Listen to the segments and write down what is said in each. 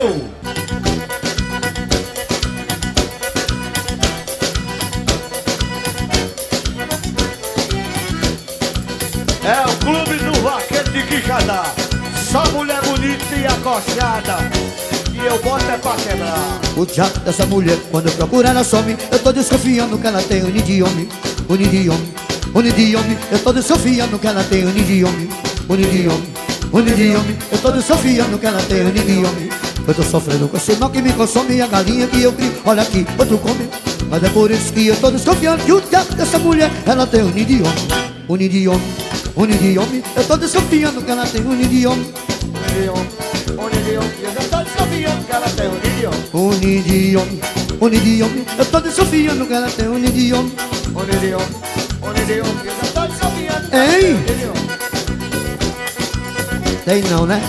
É o clube do vaqueiro de Quixadá. Só mulher bonita e acochada. E eu boto é pra quebrar. O diabo dessa mulher, quando eu procuro ela some. Eu tô desconfiando que ela tem unidiome. Unidiome, unidiome. Eu tô desconfiando que ela tem unidiome. Unidiome, unidiome. Eu tô desconfiando que ela tem unidiome. Eu tô sofrendo com esse mal que me consome. A galinha que eu crio, olha aqui, outro come. Mas é por isso que eu tô desconfiando que o diabo dessa mulher, ela tem unidiome. Unidiome, unidiome. Eu tô desconfiando que ela tem unidiome. Unidiome, unidiome. Eu já tô desconfiando que ela tem unidiome. Unidiome, unidiome. Eu tô desconfiando que ela tem unidiome. Unidiome, unidiome. Eu já tô desconfiando que ela tem Ei! unidiome. Tem não, né?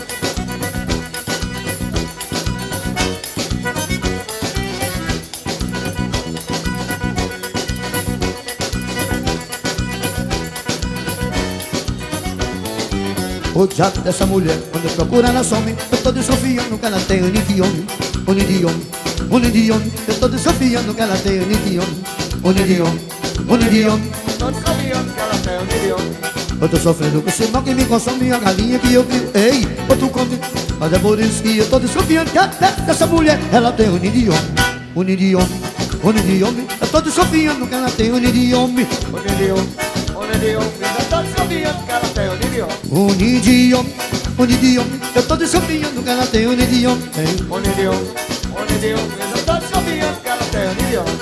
O diabo dessa mulher, quando eu procuro ela some. Eu tô desconfiando que ela tem unidiome. Unidiome, unidiome. Eu tô desconfiando que ela tem unidiome. Unidiome, unidiome. Tô desconfiando que ela tem unidiome. Eu tô sofrendo com esse mal que me consome. A galinha que eu crio, ei, outro come. Mas é por isso que eu tô desconfiando que dessa mulher, ela tem unidiome. Unidiome, unidiome. Eu tô desconfiando que ela tem unidiome. Unidiome, unidiome. Eu já tô desconfiando que ela tem unidiome. Unidiome, unidiome. Eu tô desconfiando que ela tem unidiome. Unidiome, unidiome. Eu já tô desconfiando que ela tem unidiome.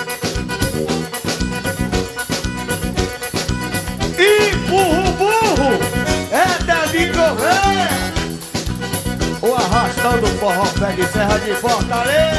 E burro, burro, é Davi Correia. O arrastão do forró pé de serra de Fortaleza.